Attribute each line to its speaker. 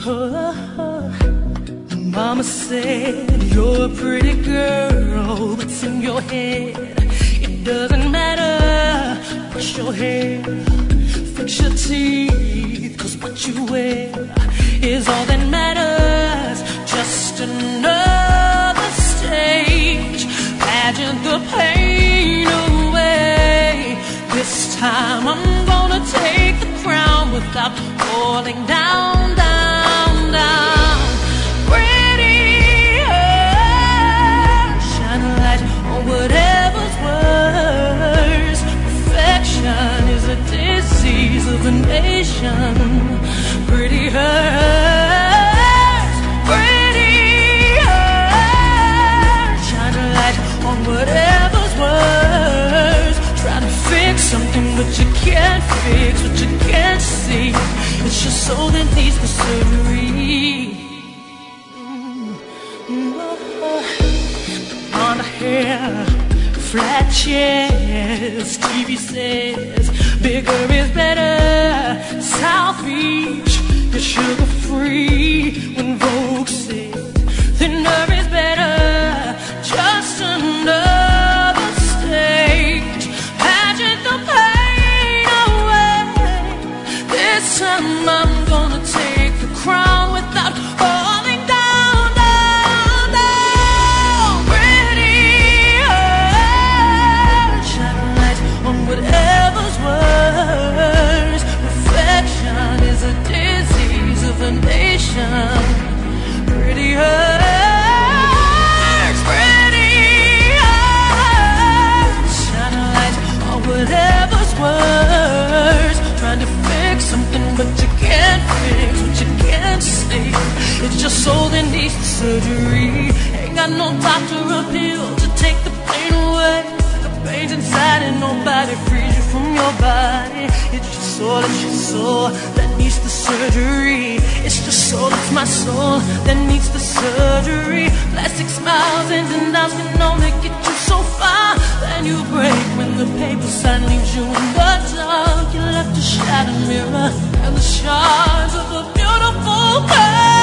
Speaker 1: Oh, Mama said you're a pretty girl. What's in your head? It doesn't matter. Brush your hair, fix your teeth, 'cause what you wear is all that matters. Just another stage, pageant the pain away. This time I'm gonna take the crown without falling down, down, down. Prettier, shine a light on whatever's worse. Perfection is a disease of a nation. Pretty hurts, prettier, shine a light on whatever's worse. Try to fix something but you can't fix what you can't see. It's your soul that needs the surgery. Blonde hair, flat chest, TV says bigger is better. South Beach, you're sugar free. When Vogue said thinner is better. Just another stage, pageant the pain away. This time I'm gonna take the crown without falling down, down, down. Prettier, shine a light on whatever's worse. Perfection is a disease of a nation. Prettier, whatever's worse. Trying to fix something but you can't fix what you can't see. It's your soul that needs the surgery. Ain't got no doctor or pill to take the pain away. The pain's inside and nobody frees you from your body. It's your soul, it's your soul that needs the surgery. It's your soul, it's my soul that needs the surgery. Plastic smiles and denials can only get you so far. Then you break when the paper sign leaves you in the dark. You're left a shattered mirror and the shards of a beautiful girl.